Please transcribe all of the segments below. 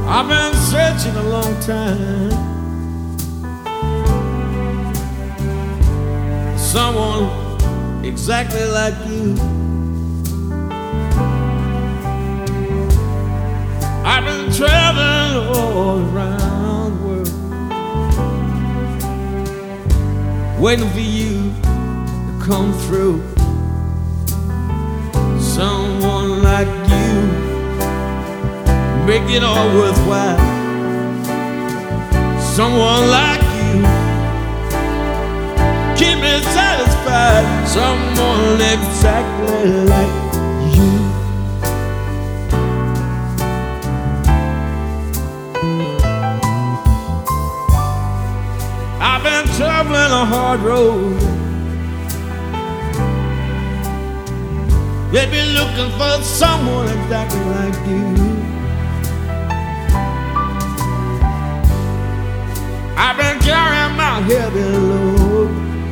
I've been searching a long time for someone exactly like you. I've been traveling all around the world, waiting for you to come through. Someone like you, make it all worthwhile. Someone like you, keep me satisfied. Someone exactly like you. I've been traveling a hard road, they've been looking for someone exactly like you. I've been carrying my heavy load,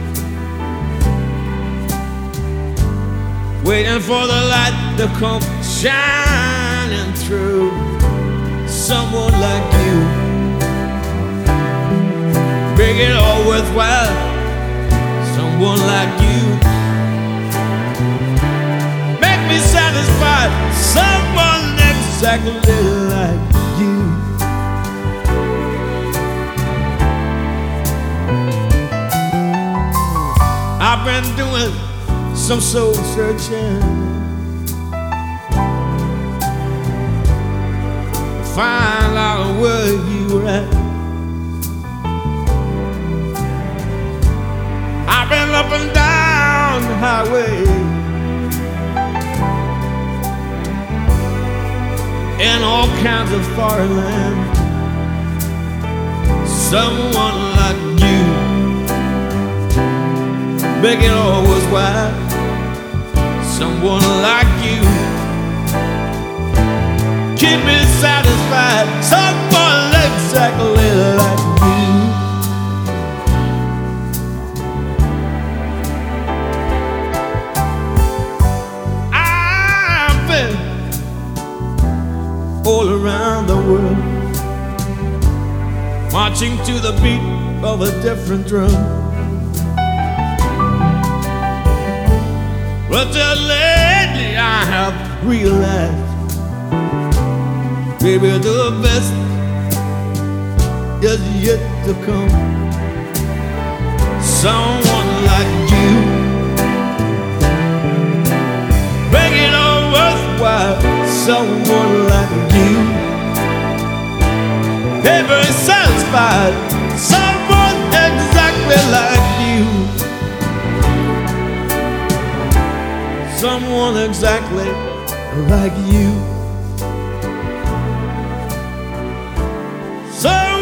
waiting for the light to come shining through. Someone like you, make it all worthwhile. Someone like you, make me satisfied. Someone exactly like you. I've been doing some soul searching to find out where you were at. I've been up and down the highway in all kinds of foreign land. Someone like you, make it all worthwhile. Someone like you, keep me satisfied. Someone exactly like you. I've been all around the world, marching to the beat of a different drum. But just lately I have realized, baby, the best is yet to come. Someone like you, make it all worthwhile. Someone like you, ever satisfied. Someone exactly like you. Someone exactly like you. So